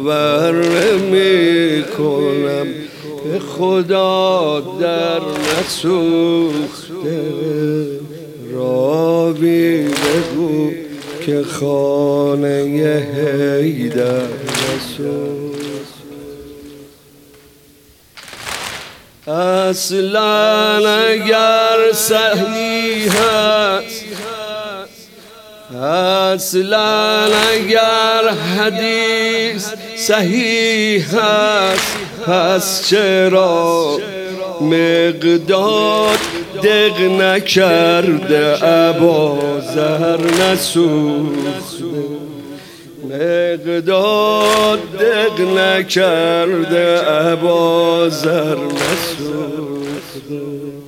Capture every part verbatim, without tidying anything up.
باور نمی کنم به خدا در نسوخته. راوی بگو که خانه حیدر نسوخته. اصلا اگر صحیح هست، اصلا اگر حدیث صحیح هست، پس چرا مقداد دق نکرده ابازر نسوخته؟ مقداد دق نکرده ابازر نسوخته.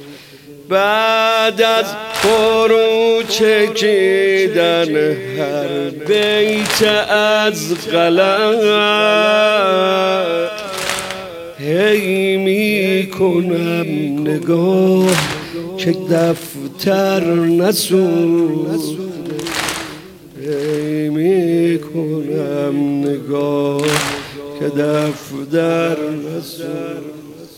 بعد از فرو چکیدن هر بیت از قلم، هی می کنم نگاه که دفتر نسوخته. هی می کنم نگاه که دفتر نسوخته.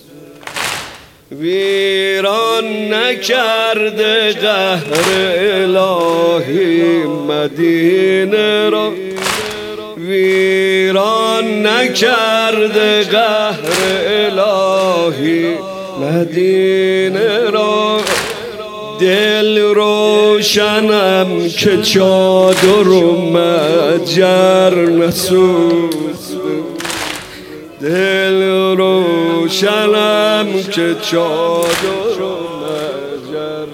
ویران نکرده قهر الهی مدینه را، ویران نکرده قهر الهی مدینه را. دل روشنم که چادر و مجر نسوخته. دل روشنم که چادر و مجر.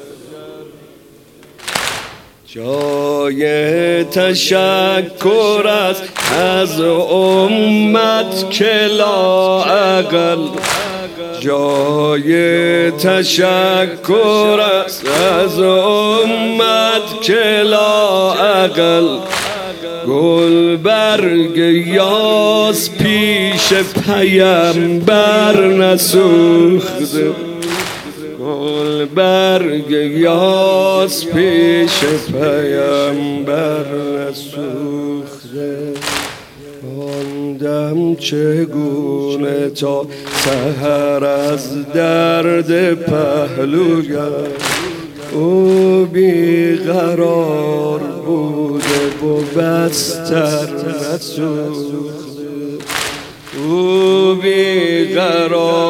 جای تشکر است از امت که لااقل، جای تشکر است از امت که لااقل. گل برگ یاس پیش پیمبر نسوخته. گل برگ یاس پیش پیمبر نسوخته. ماندم چگونه تا سحر از درد پهلویم، او بیقرار بوده و بستر نسوخته. او بیقرار